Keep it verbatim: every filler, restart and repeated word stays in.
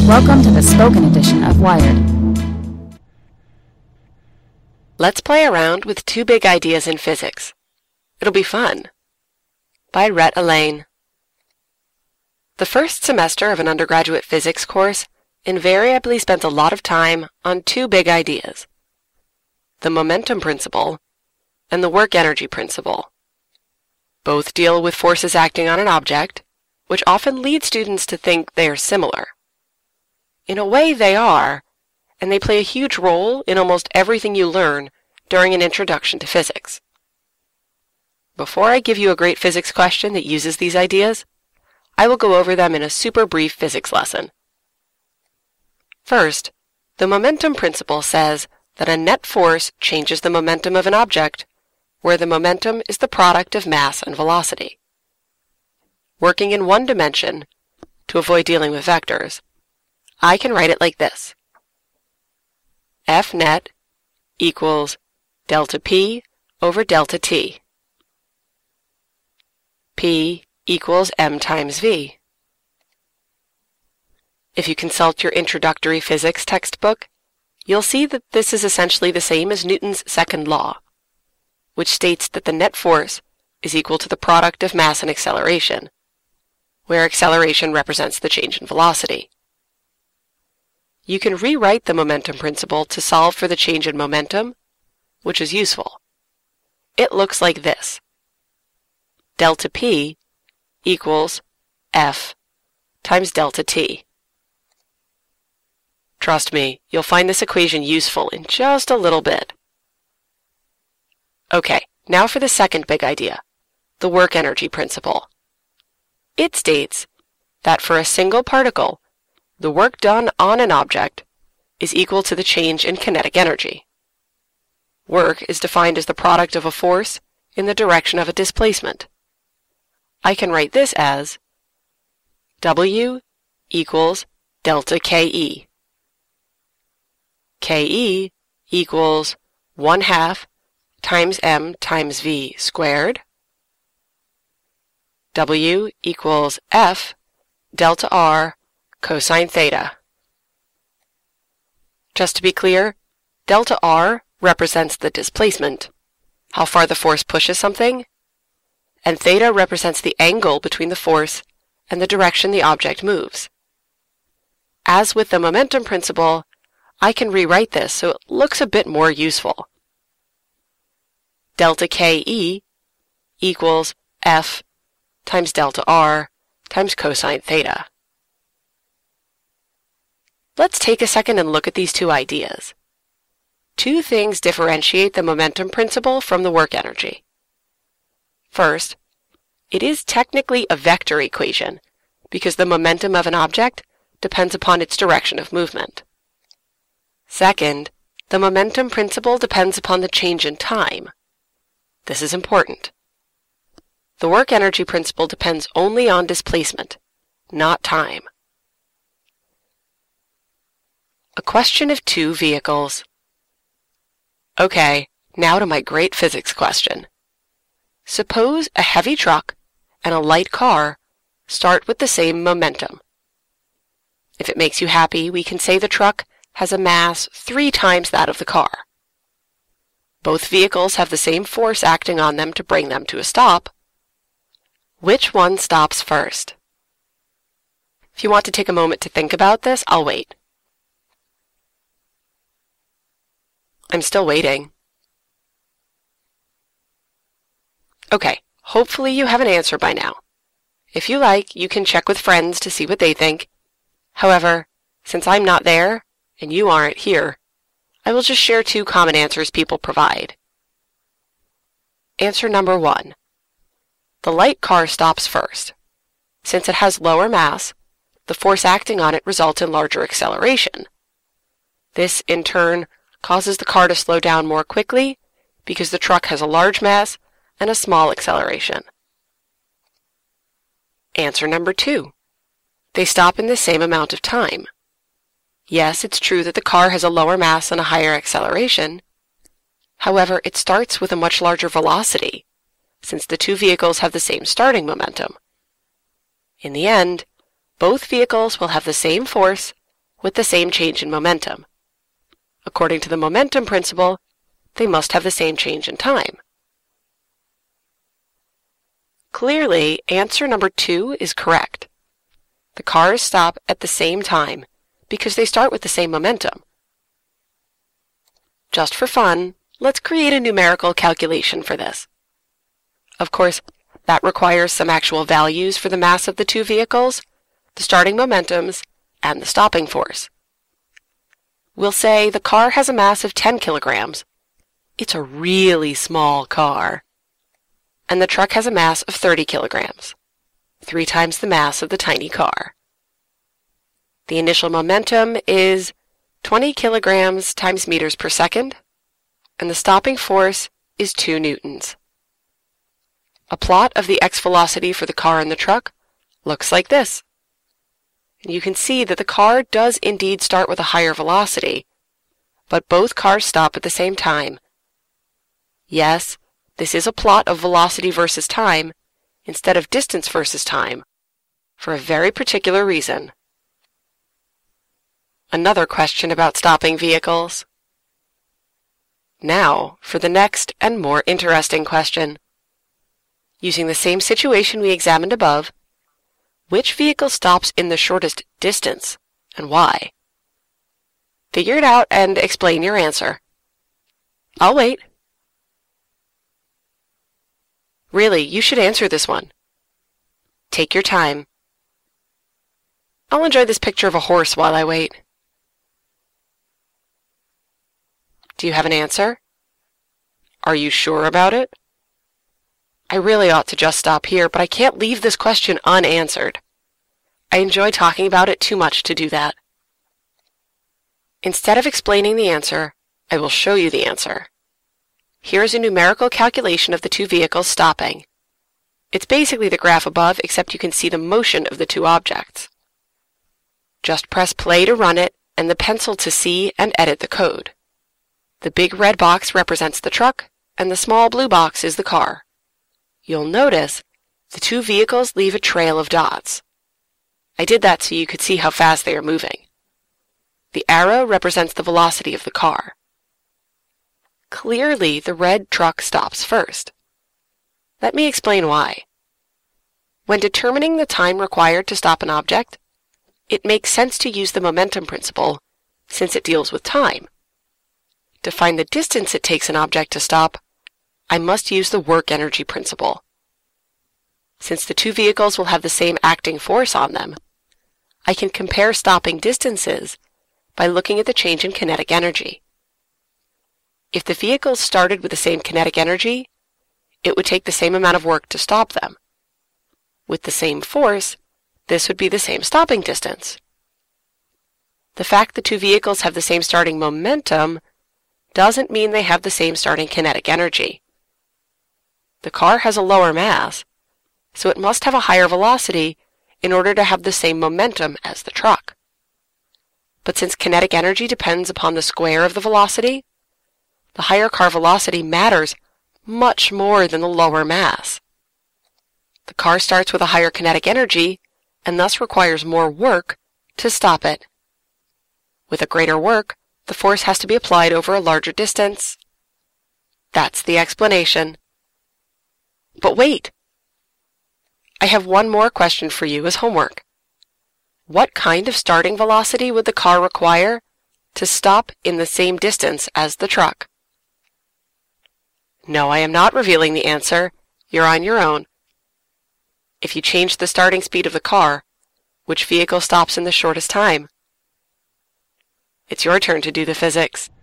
Welcome to the spoken edition of Wired. Let's play around with two big ideas in physics. It'll be fun. By Rhett Elaine. The first semester of an undergraduate physics course invariably spends a lot of time on two big ideas: the momentum principle and the work energy principle. Both deal with forces acting on an object, which often leads students to think they are similar. In a way, they are, and they play a huge role in almost everything you learn during an introduction to physics. Before I give you a great physics question that uses these ideas, I will go over them in a super brief physics lesson. First, the momentum principle says that a net force changes the momentum of an object, where the momentum is the product of mass and velocity. Working in one dimension, to avoid dealing with vectors, I can write it like this: F net equals delta P over delta T. P equals m times v. If you consult your introductory physics textbook, you'll see that this is essentially the same as Newton's second law, which states that the net force is equal to the product of mass and acceleration, where acceleration represents the change in velocity. You can rewrite the momentum principle to solve for the change in momentum, which is useful. It looks like this: delta P equals F times delta T. Trust me, you'll find this equation useful in just a little bit. Okay, now for the second big idea, the work energy principle. It states that for a single particle, the work done on an object is equal to the change in kinetic energy. Work is defined as the product of a force in the direction of a displacement. I can write this as W equals delta Ke. Ke equals one half times m times v squared. W equals F delta R cosine theta. Just to be clear, delta R represents the displacement, how far the force pushes something, and theta represents the angle between the force and the direction the object moves. As with the momentum principle, I can rewrite this so it looks a bit more useful. Delta Ke equals F times delta R times cosine theta. Let's take a second and look at these two ideas. Two things differentiate the momentum principle from the work energy. First, it is technically a vector equation because the momentum of an object depends upon its direction of movement. Second, the momentum principle depends upon the change in time. This is important. The work energy principle depends only on displacement, not time. A question of two vehicles. Okay, now to my great physics question. Suppose a heavy truck and a light car start with the same momentum. If it makes you happy, we can say the truck has a mass three times that of the car. Both vehicles have the same force acting on them to bring them to a stop. Which one stops first? If you want to take a moment to think about this, I'll wait. I'm still waiting. Okay, hopefully you have an answer by now. If you like, you can check with friends to see what they think. However, since I'm not there, and you aren't here, I will just share two common answers people provide. Answer number one. The light car stops first. Since it has lower mass, the force acting on it results in larger acceleration. This, in turn, causes the car to slow down more quickly because the truck has a large mass and a small acceleration. Answer number two. They stop in the same amount of time. Yes, it's true that the car has a lower mass and a higher acceleration. However, it starts with a much larger velocity, since the two vehicles have the same starting momentum. In the end, both vehicles will have the same force with the same change in momentum. According to the momentum principle, they must have the same change in time. Clearly, answer number two is correct. The cars stop at the same time because they start with the same momentum. Just for fun, let's create a numerical calculation for this. Of course, that requires some actual values for the mass of the two vehicles, the starting momentums, and the stopping force. We'll say the car has a mass of ten kilograms. It's a really small car. And the truck has a mass of thirty kilograms, three times the mass of the tiny car. The initial momentum is twenty kilograms times meters per second, and the stopping force is two newtons. A plot of the x velocity for the car and the truck looks like this. And you can see that the car does indeed start with a higher velocity, but both cars stop at the same time. Yes, this is a plot of velocity versus time instead of distance versus time, for a very particular reason. Another question about stopping vehicles. Now, for the next and more interesting question. Using the same situation we examined above, which vehicle stops in the shortest distance, and why? Figure it out and explain your answer. I'll wait. Really, you should answer this one. Take your time. I'll enjoy this picture of a horse while I wait. Do you have an answer? Are you sure about it? I really ought to just stop here, but I can't leave this question unanswered. I enjoy talking about it too much to do that. Instead of explaining the answer, I will show you the answer. Here is a numerical calculation of the two vehicles stopping. It's basically the graph above, except you can see the motion of the two objects. Just press play to run it, and the pencil to see and edit the code. The big red box represents the truck, and the small blue box is the car. You'll notice the two vehicles leave a trail of dots. I did that so you could see how fast they are moving. The arrow represents the velocity of the car. Clearly, the red truck stops first. Let me explain why. When determining the time required to stop an object, it makes sense to use the momentum principle since it deals with time. To find the distance it takes an object to stop, I must use the work energy principle. Since the two vehicles will have the same acting force on them, I can compare stopping distances by looking at the change in kinetic energy. If the vehicles started with the same kinetic energy, it would take the same amount of work to stop them. With the same force, this would be the same stopping distance. The fact the two vehicles have the same starting momentum doesn't mean they have the same starting kinetic energy. The car has a lower mass, so it must have a higher velocity in order to have the same momentum as the truck. But since kinetic energy depends upon the square of the velocity, the higher car velocity matters much more than the lower mass. The car starts with a higher kinetic energy and thus requires more work to stop it. With a greater work, the force has to be applied over a larger distance. That's the explanation. But wait! I have one more question for you as homework. What kind of starting velocity would the car require to stop in the same distance as the truck? No, I am not revealing the answer. You're on your own. If you change the starting speed of the car, which vehicle stops in the shortest time? It's your turn to do the physics.